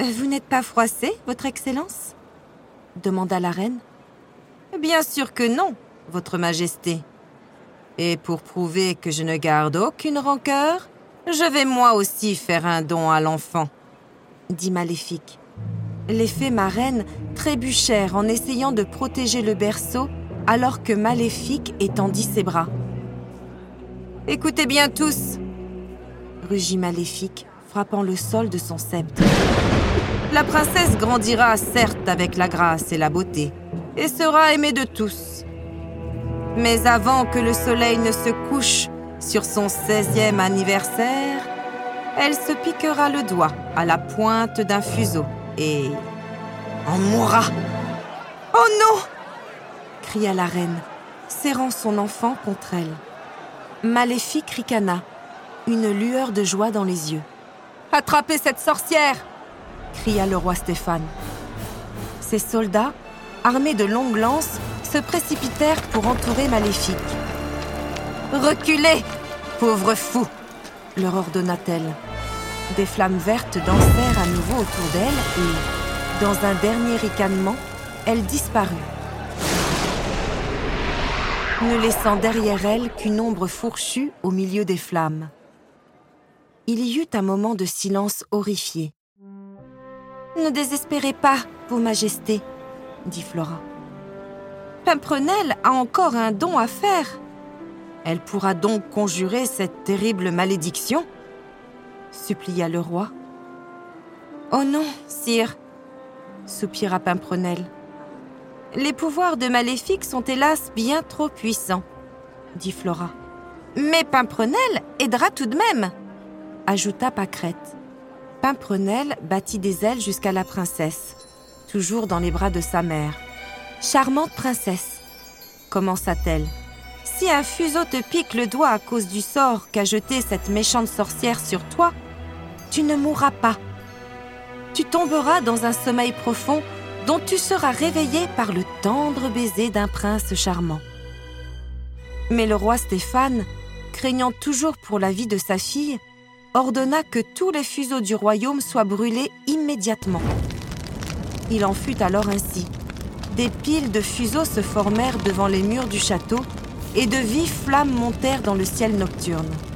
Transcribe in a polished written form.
Vous n'êtes pas froissé, votre Excellence ? Demanda la reine. Bien sûr que non, votre Majesté. Et pour prouver que je ne garde aucune rancœur, je vais moi aussi faire un don à l'enfant, dit Maléfique. Les fées marraines trébuchèrent en essayant de protéger le berceau alors que Maléfique étendit ses bras. « Écoutez bien tous !» rugit Maléfique, frappant le sol de son sceptre. « La princesse grandira certes avec la grâce et la beauté, et sera aimée de tous. Mais avant que le soleil ne se couche sur son 16e anniversaire, elle se piquera le doigt à la pointe d'un fuseau et en mourra. »« Oh non !» cria la reine, serrant son enfant contre elle. Maléfique ricana, une lueur de joie dans les yeux. « Attrapez cette sorcière !» cria le roi Stéphane. Ses soldats, armés de longues lances, se précipitèrent pour entourer Maléfique. « Reculez, pauvre fou !» leur ordonna-t-elle. Des flammes vertes dansèrent à nouveau autour d'elle et, dans un dernier ricanement, elle disparut, ne laissant derrière elle qu'une ombre fourchue au milieu des flammes. Il y eut un moment de silence horrifié. « Ne désespérez pas, Vos Majestés, » dit Flora. « Pimprenelle a encore un don à faire. Elle pourra donc conjurer cette terrible malédiction ?» supplia le roi. « Oh non, sire !» soupira Pimprenelle. « Les pouvoirs de Maléfique sont hélas bien trop puissants, » dit Flora. « Mais Pimprenelle aidera tout de même !» ajouta Pâquerette. Pimprenelle battit des ailes jusqu'à la princesse, toujours dans les bras de sa mère. « Charmante princesse, commença-t-elle, si un fuseau te pique le doigt à cause du sort qu'a jeté cette méchante sorcière sur toi, tu ne mourras pas. Tu tomberas dans un sommeil profond dont tu seras réveillé par le tendre baiser d'un prince charmant. » Mais le roi Stéphane, craignant toujours pour la vie de sa fille, ordonna que tous les fuseaux du royaume soient brûlés immédiatement. Il en fut alors ainsi. Des piles de fuseaux se formèrent devant les murs du château et de vives flammes montèrent dans le ciel nocturne.